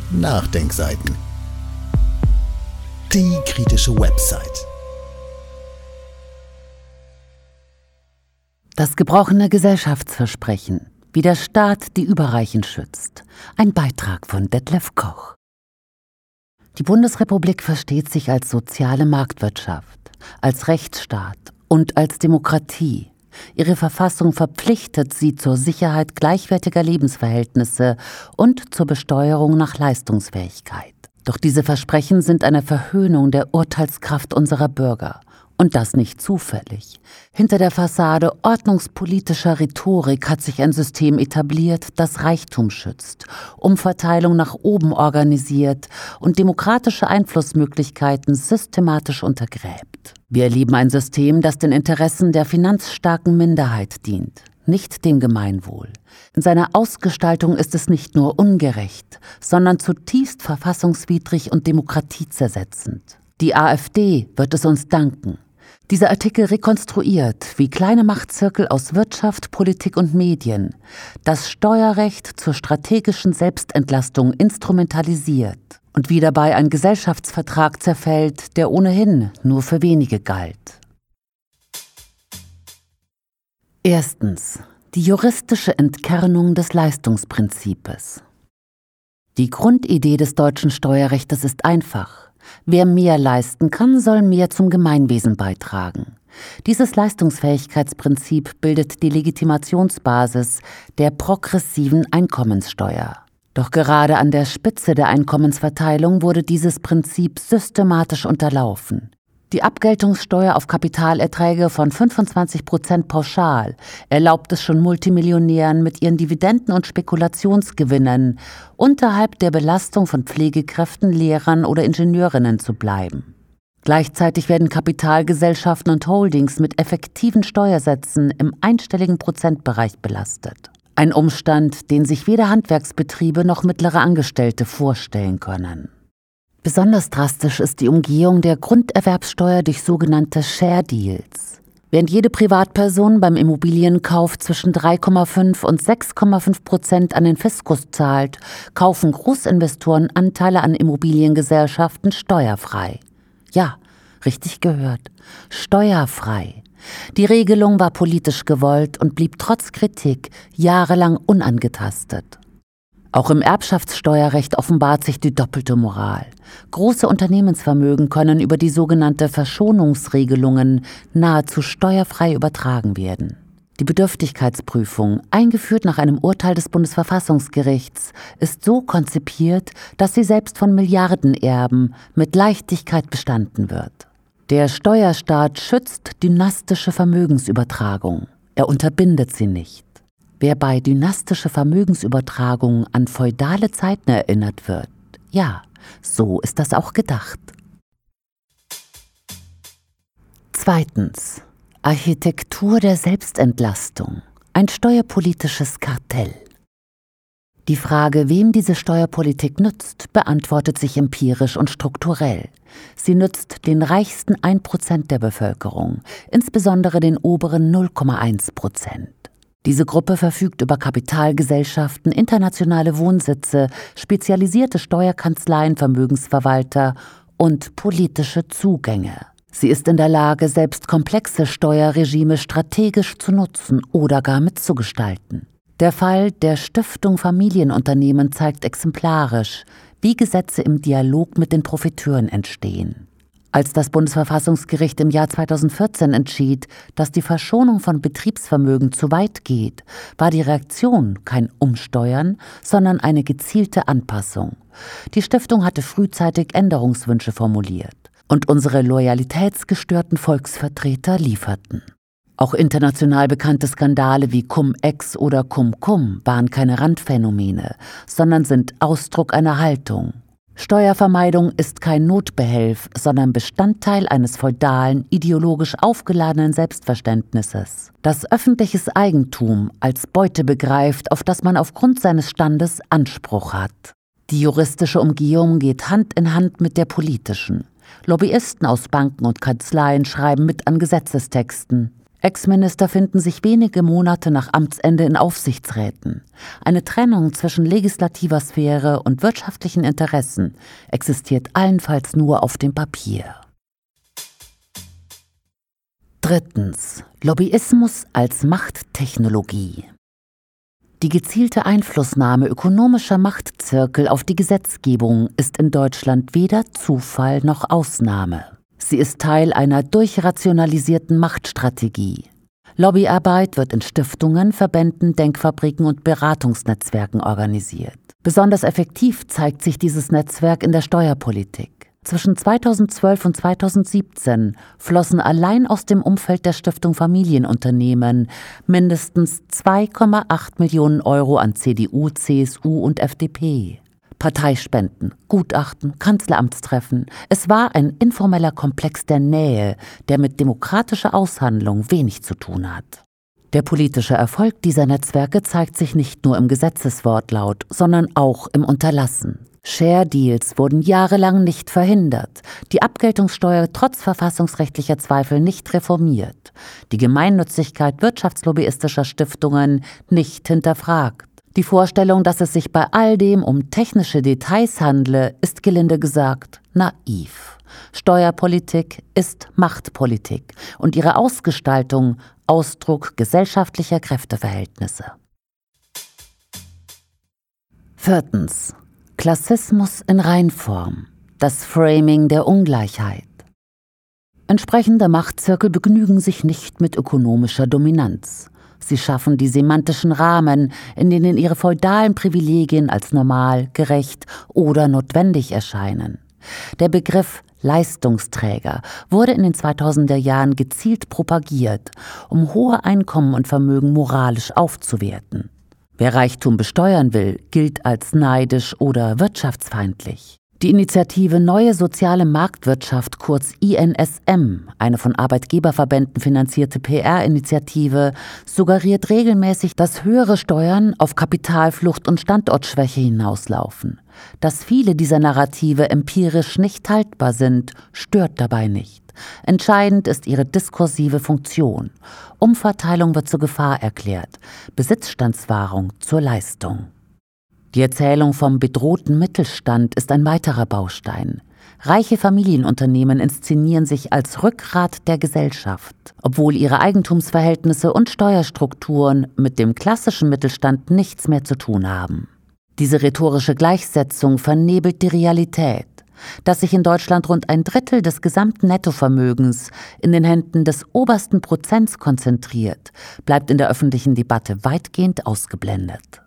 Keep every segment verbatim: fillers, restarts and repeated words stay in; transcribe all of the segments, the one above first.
Nachdenkseiten. Die kritische Website. Das gebrochene Gesellschaftsversprechen, wie der Staat die Überreichen schützt. Ein Beitrag von Detlef Koch. Die Bundesrepublik versteht sich als soziale Marktwirtschaft, als Rechtsstaat und als Demokratie. Ihre Verfassung verpflichtet sie zur Sicherheit gleichwertiger Lebensverhältnisse und zur Besteuerung nach Leistungsfähigkeit. Doch diese Versprechen sind eine Verhöhnung der Urteilskraft unserer Bürger. Und das nicht zufällig. Hinter der Fassade ordnungspolitischer Rhetorik hat sich ein System etabliert, das Reichtum schützt, Umverteilung nach oben organisiert und demokratische Einflussmöglichkeiten systematisch untergräbt. Wir erleben ein System, das den Interessen der finanzstarken Minderheit dient, nicht dem Gemeinwohl. In seiner Ausgestaltung ist es nicht nur ungerecht, sondern zutiefst verfassungswidrig und demokratiezersetzend. Die AfD wird es uns danken. Dieser Artikel rekonstruiert, wie kleine Machtzirkel aus Wirtschaft, Politik und Medien das Steuerrecht zur strategischen Selbstentlastung instrumentalisiert und wie dabei ein Gesellschaftsvertrag zerfällt, der ohnehin nur für wenige galt. Erstens. Die juristische Entkernung des Leistungsprinzips. Die Grundidee des deutschen Steuerrechts ist einfach. Wer mehr leisten kann, soll mehr zum Gemeinwesen beitragen. Dieses Leistungsfähigkeitsprinzip bildet die Legitimationsbasis der progressiven Einkommenssteuer. Doch gerade an der Spitze der Einkommensverteilung wurde dieses Prinzip systematisch unterlaufen. Die Abgeltungssteuer auf Kapitalerträge von fünfundzwanzig Prozent pauschal erlaubt es schon Multimillionären mit ihren Dividenden und Spekulationsgewinnen unterhalb der Belastung von Pflegekräften, Lehrern oder Ingenieurinnen zu bleiben. Gleichzeitig werden Kapitalgesellschaften und Holdings mit effektiven Steuersätzen im einstelligen Prozentbereich belastet. Ein Umstand, den sich weder Handwerksbetriebe noch mittlere Angestellte vorstellen können. Besonders drastisch ist die Umgehung der Grunderwerbsteuer durch sogenannte Share Deals. Während jede Privatperson beim Immobilienkauf zwischen drei Komma fünf und sechs Komma fünf Prozent an den Fiskus zahlt, kaufen Großinvestoren Anteile an Immobiliengesellschaften steuerfrei. Ja, richtig gehört, steuerfrei. Die Regelung war politisch gewollt und blieb trotz Kritik jahrelang unangetastet. Auch im Erbschaftssteuerrecht offenbart sich die doppelte Moral. Große Unternehmensvermögen können über die sogenannte Verschonungsregelungen nahezu steuerfrei übertragen werden. Die Bedürftigkeitsprüfung, eingeführt nach einem Urteil des Bundesverfassungsgerichts, ist so konzipiert, dass sie selbst von Milliardenerben mit Leichtigkeit bestanden wird. Der Steuerstaat schützt dynastische Vermögensübertragung. Er unterbindet sie nicht. Wer bei dynastischer Vermögensübertragung an feudale Zeiten erinnert wird, ja, so ist das auch gedacht. Zweitens. Architektur der Selbstentlastung. Ein steuerpolitisches Kartell. Die Frage, wem diese Steuerpolitik nützt, beantwortet sich empirisch und strukturell. Sie nützt den reichsten ein Prozent der Bevölkerung, insbesondere den oberen null Komma eins Prozent. Diese Gruppe verfügt über Kapitalgesellschaften, internationale Wohnsitze, spezialisierte Steuerkanzleien, Vermögensverwalter und politische Zugänge. Sie ist in der Lage, selbst komplexe Steuerregime strategisch zu nutzen oder gar mitzugestalten. Der Fall der Stiftung Familienunternehmen zeigt exemplarisch, wie Gesetze im Dialog mit den Profiteuren entstehen. Als das Bundesverfassungsgericht im Jahr zweitausendvierzehn entschied, dass die Verschonung von Betriebsvermögen zu weit geht, war die Reaktion kein Umsteuern, sondern eine gezielte Anpassung. Die Stiftung hatte frühzeitig Änderungswünsche formuliert und unsere loyalitätsgestörten Volksvertreter lieferten. Auch international bekannte Skandale wie Cum-Ex oder Cum-Cum waren keine Randphänomene, sondern sind Ausdruck einer Haltung. Steuervermeidung ist kein Notbehelf, sondern Bestandteil eines feudalen, ideologisch aufgeladenen Selbstverständnisses, das öffentliches Eigentum als Beute begreift, auf das man aufgrund seines Standes Anspruch hat. Die juristische Umgehung geht Hand in Hand mit der politischen. Lobbyisten aus Banken und Kanzleien schreiben mit an Gesetzestexten. Ex-Minister finden sich wenige Monate nach Amtsende in Aufsichtsräten. Eine Trennung zwischen legislativer Sphäre und wirtschaftlichen Interessen existiert allenfalls nur auf dem Papier. Drittens. Lobbyismus als Machttechnologie. Die gezielte Einflussnahme ökonomischer Machtzirkel auf die Gesetzgebung ist in Deutschland weder Zufall noch Ausnahme. Sie ist Teil einer durchrationalisierten Machtstrategie. Lobbyarbeit wird in Stiftungen, Verbänden, Denkfabriken und Beratungsnetzwerken organisiert. Besonders effektiv zeigt sich dieses Netzwerk in der Steuerpolitik. Zwischen zweitausendzwölf und zweitausendsiebzehn flossen allein aus dem Umfeld der Stiftung Familienunternehmen mindestens zwei Komma acht Millionen Euro an C D U, C S U und F D P. Parteispenden, Gutachten, Kanzleramtstreffen. Es war ein informeller Komplex der Nähe, der mit demokratischer Aushandlung wenig zu tun hat. Der politische Erfolg dieser Netzwerke zeigt sich nicht nur im Gesetzeswortlaut, sondern auch im Unterlassen. Share-Deals wurden jahrelang nicht verhindert, die Abgeltungssteuer trotz verfassungsrechtlicher Zweifel nicht reformiert, die Gemeinnützigkeit wirtschaftslobbyistischer Stiftungen nicht hinterfragt. Die Vorstellung, dass es sich bei all dem um technische Details handle, ist gelinde gesagt naiv. Steuerpolitik ist Machtpolitik und ihre Ausgestaltung Ausdruck gesellschaftlicher Kräfteverhältnisse. Viertens. Klassismus in Reinform. Das Framing der Ungleichheit. Entsprechende Machtzirkel begnügen sich nicht mit ökonomischer Dominanz. Sie schaffen die semantischen Rahmen, in denen ihre feudalen Privilegien als normal, gerecht oder notwendig erscheinen. Der Begriff Leistungsträger wurde in den zweitausender Jahren gezielt propagiert, um hohe Einkommen und Vermögen moralisch aufzuwerten. Wer Reichtum besteuern will, gilt als neidisch oder wirtschaftsfeindlich. Die Initiative Neue Soziale Marktwirtschaft, kurz I N S M, eine von Arbeitgeberverbänden finanzierte P R-Initiative, suggeriert regelmäßig, dass höhere Steuern auf Kapitalflucht und Standortschwäche hinauslaufen. Dass viele dieser Narrative empirisch nicht haltbar sind, stört dabei nicht. Entscheidend ist ihre diskursive Funktion. Umverteilung wird zur Gefahr erklärt, Besitzstandswahrung zur Leistung. Die Erzählung vom bedrohten Mittelstand ist ein weiterer Baustein. Reiche Familienunternehmen inszenieren sich als Rückgrat der Gesellschaft, obwohl ihre Eigentumsverhältnisse und Steuerstrukturen mit dem klassischen Mittelstand nichts mehr zu tun haben. Diese rhetorische Gleichsetzung vernebelt die Realität. Dass sich in Deutschland rund ein Drittel des gesamten Nettovermögens in den Händen des obersten Prozents konzentriert, bleibt in der öffentlichen Debatte weitgehend ausgeblendet.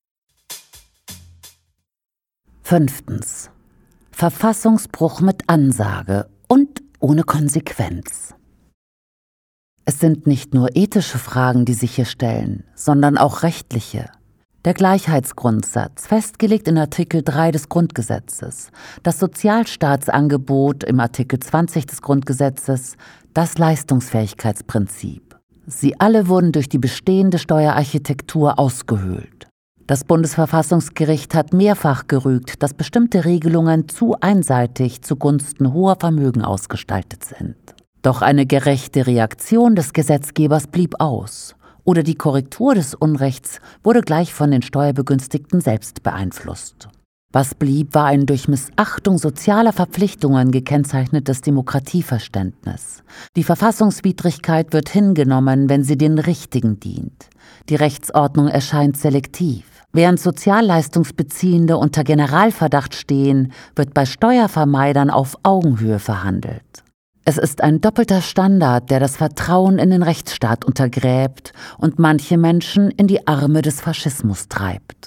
Fünftens. Verfassungsbruch mit Ansage und ohne Konsequenz. Es sind nicht nur ethische Fragen, die sich hier stellen, sondern auch rechtliche. Der Gleichheitsgrundsatz, festgelegt in Artikel drei des Grundgesetzes, das Sozialstaatsangebot im Artikel zwanzig des Grundgesetzes, das Leistungsfähigkeitsprinzip. Sie alle wurden durch die bestehende Steuerarchitektur ausgehöhlt. Das Bundesverfassungsgericht hat mehrfach gerügt, dass bestimmte Regelungen zu einseitig zugunsten hoher Vermögen ausgestaltet sind. Doch eine gerechte Reaktion des Gesetzgebers blieb aus. Oder die Korrektur des Unrechts wurde gleich von den Steuerbegünstigten selbst beeinflusst. Was blieb, war ein durch Missachtung sozialer Verpflichtungen gekennzeichnetes Demokratieverständnis. Die Verfassungswidrigkeit wird hingenommen, wenn sie den Richtigen dient. Die Rechtsordnung erscheint selektiv. Während Sozialleistungsbeziehende unter Generalverdacht stehen, wird bei Steuervermeidern auf Augenhöhe verhandelt. Es ist ein doppelter Standard, der das Vertrauen in den Rechtsstaat untergräbt und manche Menschen in die Arme des Faschismus treibt.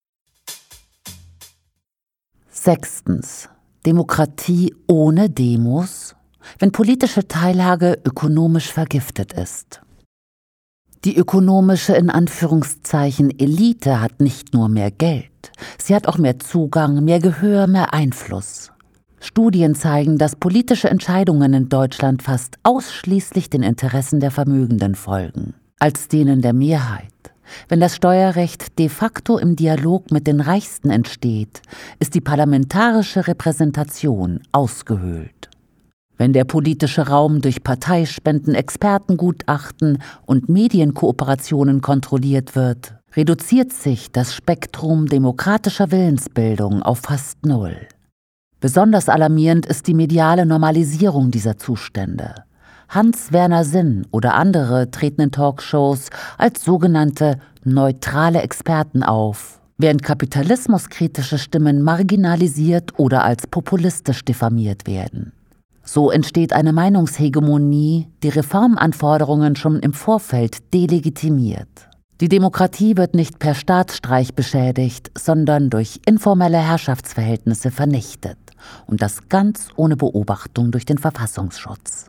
Sechstens. Demokratie ohne Demos, wenn politische Teilhabe ökonomisch vergiftet ist. Die ökonomische in Anführungszeichen Elite hat nicht nur mehr Geld, sie hat auch mehr Zugang, mehr Gehör, mehr Einfluss. Studien zeigen, dass politische Entscheidungen in Deutschland fast ausschließlich den Interessen der Vermögenden folgen, als denen der Mehrheit. Wenn das Steuerrecht de facto im Dialog mit den Reichsten entsteht, ist die parlamentarische Repräsentation ausgehöhlt. Wenn der politische Raum durch Parteispenden, Expertengutachten und Medienkooperationen kontrolliert wird, reduziert sich das Spektrum demokratischer Willensbildung auf fast null. Besonders alarmierend ist die mediale Normalisierung dieser Zustände. Hans-Werner Sinn oder andere treten in Talkshows als sogenannte neutrale Experten auf, während kapitalismuskritische Stimmen marginalisiert oder als populistisch diffamiert werden. So entsteht eine Meinungshegemonie, die Reformanforderungen schon im Vorfeld delegitimiert. Die Demokratie wird nicht per Staatsstreich beschädigt, sondern durch informelle Herrschaftsverhältnisse vernichtet. Und das ganz ohne Beobachtung durch den Verfassungsschutz.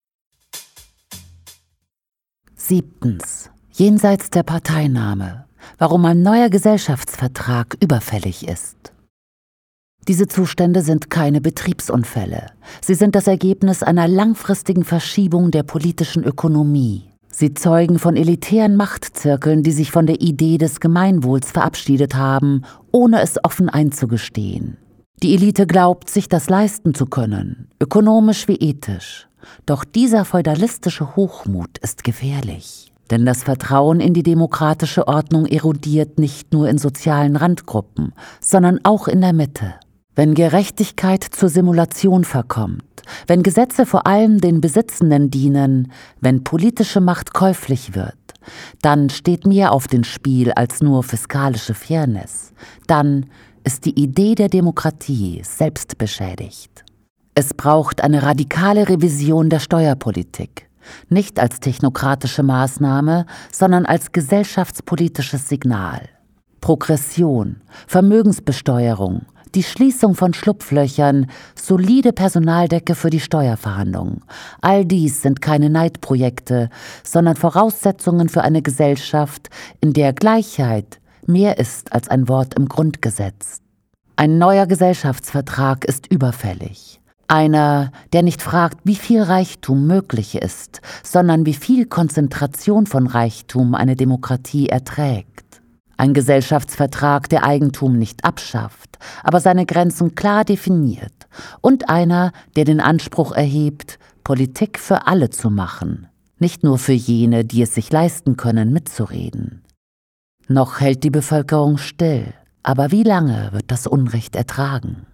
Siebtens. Jenseits der Parteinahme. Warum ein neuer Gesellschaftsvertrag überfällig ist. Diese Zustände sind keine Betriebsunfälle. Sie sind das Ergebnis einer langfristigen Verschiebung der politischen Ökonomie. Sie zeugen von elitären Machtzirkeln, die sich von der Idee des Gemeinwohls verabschiedet haben, ohne es offen einzugestehen. Die Elite glaubt, sich das leisten zu können, ökonomisch wie ethisch. Doch dieser feudalistische Hochmut ist gefährlich. Denn das Vertrauen in die demokratische Ordnung erodiert nicht nur in sozialen Randgruppen, sondern auch in der Mitte. Wenn Gerechtigkeit zur Simulation verkommt, wenn Gesetze vor allem den Besitzenden dienen, wenn politische Macht käuflich wird, dann steht mehr auf dem Spiel als nur fiskalische Fairness. Dann ist die Idee der Demokratie selbst beschädigt. Es braucht eine radikale Revision der Steuerpolitik, nicht als technokratische Maßnahme, sondern als gesellschaftspolitisches Signal. Progression, Vermögensbesteuerung, die Schließung von Schlupflöchern, solide Personaldecke für die Steuerverhandlungen. All dies sind keine Neidprojekte, sondern Voraussetzungen für eine Gesellschaft, in der Gleichheit mehr ist als ein Wort im Grundgesetz. Ein neuer Gesellschaftsvertrag ist überfällig. Einer, der nicht fragt, wie viel Reichtum möglich ist, sondern wie viel Konzentration von Reichtum eine Demokratie erträgt. Ein Gesellschaftsvertrag, der Eigentum nicht abschafft, aber seine Grenzen klar definiert. Und einer, der den Anspruch erhebt, Politik für alle zu machen, nicht nur für jene, die es sich leisten können, mitzureden. Noch hält die Bevölkerung still, aber wie lange wird das Unrecht ertragen?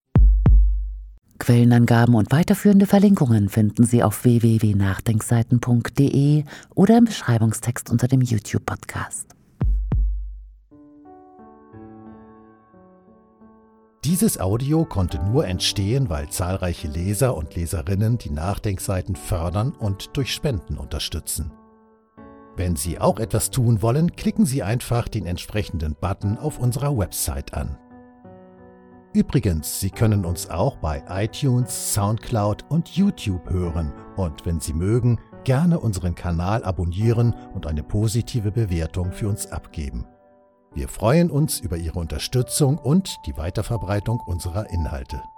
Quellenangaben und weiterführende Verlinkungen finden Sie auf w w w punkt nachdenkseiten punkt d e oder im Beschreibungstext unter dem YouTube-Podcast. Dieses Audio konnte nur entstehen, weil zahlreiche Leser und Leserinnen die Nachdenkseiten fördern und durch Spenden unterstützen. Wenn Sie auch etwas tun wollen, klicken Sie einfach den entsprechenden Button auf unserer Website an. Übrigens, Sie können uns auch bei iTunes, Soundcloud und YouTube hören und wenn Sie mögen, gerne unseren Kanal abonnieren und eine positive Bewertung für uns abgeben. Wir freuen uns über Ihre Unterstützung und die Weiterverbreitung unserer Inhalte.